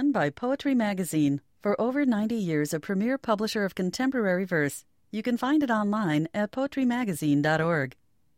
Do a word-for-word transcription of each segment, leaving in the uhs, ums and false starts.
again by Poetry Magazine. For over ninety years, a premier publisher of contemporary verse. You can find it online at poetry magazine dot org.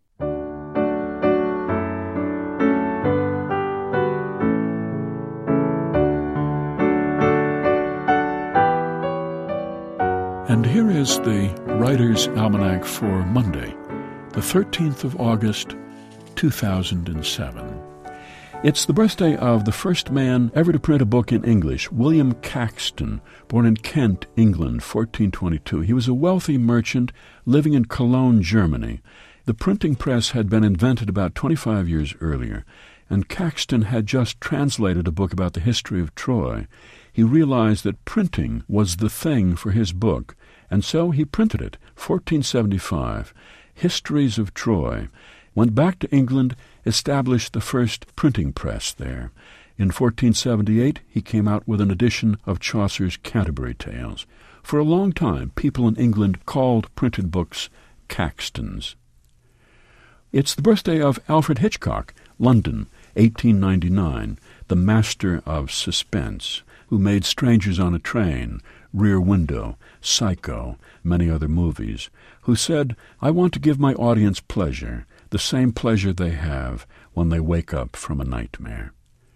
And here is the Writer's Almanac for Monday, the thirteenth of August, two thousand seven. It's the birthday of the first man ever to print a book in English, William Caxton, born in Kent, England, fourteen twenty-two. He was a wealthy merchant living in Cologne, Germany. The printing press had been invented about twenty-five years earlier, and Caxton had just translated a book about the history of Troy. He realized that printing was the thing for his book, and so he printed it, fourteen seventy-five, Histories of Troy, went back to England, established the first printing press there. In fourteen seventy-eight, he came out with an edition of Chaucer's Canterbury Tales. For a long time, people in England called printed books Caxtons. It's the birthday of Alfred Hitchcock, London, eighteen ninety-nine, the master of suspense, who made Strangers on a Train, Rear Window, Psycho, many other movies, who said, "I want to give my audience pleasure, the same pleasure they have when they wake up from a nightmare."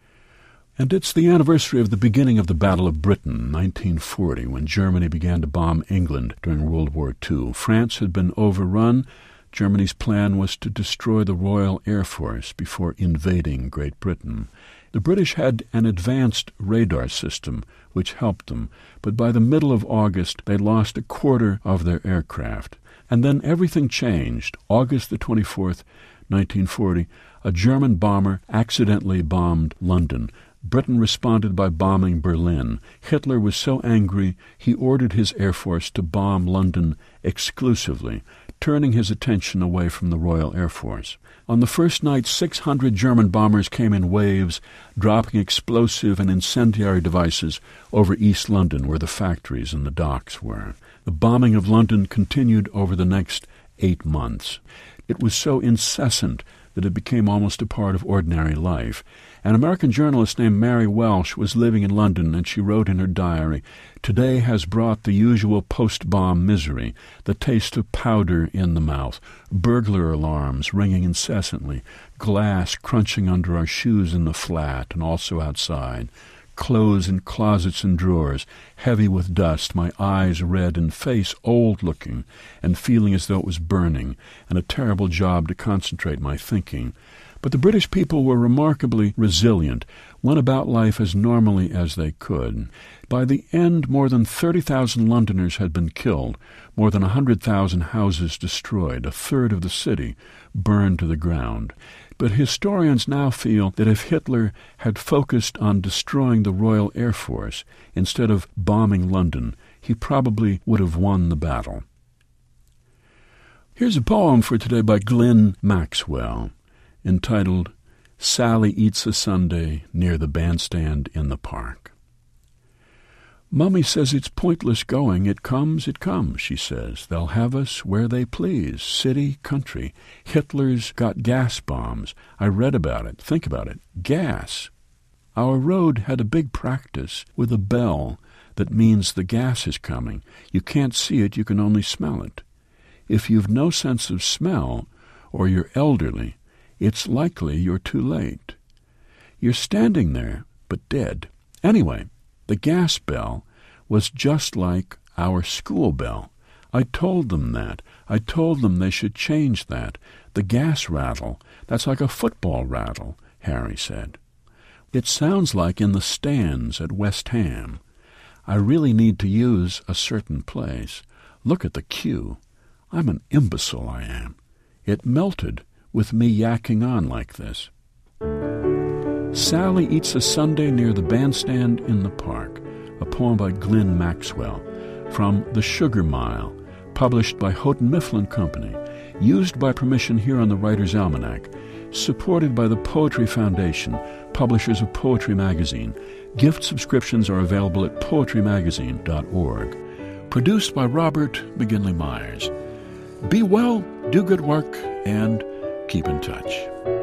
And it's the anniversary of the beginning of the Battle of Britain, nineteen forty, when Germany began to bomb England during World War Two. France had been overrun. Germany's plan was to destroy the Royal Air Force before invading Great Britain. The British had an advanced radar system which helped them, but by the middle of August they lost a quarter of their aircraft. And then everything changed. August the twenty-fourth, nineteen forty, a German bomber accidentally bombed London. Britain responded by bombing Berlin. Hitler was so angry he ordered his Air Force to bomb London exclusively, turning his attention away from the Royal Air Force. On the first night, six hundred German bombers came in waves, dropping explosive and incendiary devices over East London, where the factories and the docks were. The bombing of London continued over the next eight months. It was so incessant that it became almost a part of ordinary life. An American journalist named Mary Welsh was living in London, and she wrote in her diary, "Today has brought the usual post-bomb misery, the taste of powder in the mouth, burglar alarms ringing incessantly, glass crunching under our shoes in the flat and also outside, clothes in closets and drawers, heavy with dust, my eyes red and face old-looking, and feeling as though it was burning, and a terrible job to concentrate my thinking." But the British people were remarkably resilient, went about life as normally as they could. By the end, more than thirty thousand Londoners had been killed, more than one hundred thousand houses destroyed, a third of the city burned to the ground. But historians now feel that if Hitler had focused on destroying the Royal Air Force instead of bombing London, he probably would have won the battle. Here's a poem for today by Glenn Maxwell, entitled "Sally Eats a Sundae Near the Bandstand in the Park." "Mummy says it's pointless going. It comes, it comes, she says. They'll have us where they please, city, country. Hitler's got gas bombs. I read about it. Think about it. Gas. Our road had a big practice with a bell that means the gas is coming. You can't see it, you can only smell it. If you've no sense of smell, or you're elderly, it's likely you're too late. You're standing there, but dead. Anyway, the gas bell was just like our school bell. I told them that. I told them they should change that. The gas rattle, that's like a football rattle," Harry said. "It sounds like in the stands at West Ham. I really need to use a certain place. Look at the queue. I'm an imbecile, I am. It melted with me yakking on like this." Sally Eats a Sundae Near the Bandstand in the Park, a poem by Glenn Maxwell, from The Sugar Mile, published by Houghton Mifflin Company, used by permission here on the Writer's Almanac, supported by the Poetry Foundation, publishers of Poetry Magazine. Gift subscriptions are available at poetry magazine dot org. Produced by Robert McGinley Myers. Be well, do good work, and keep in touch.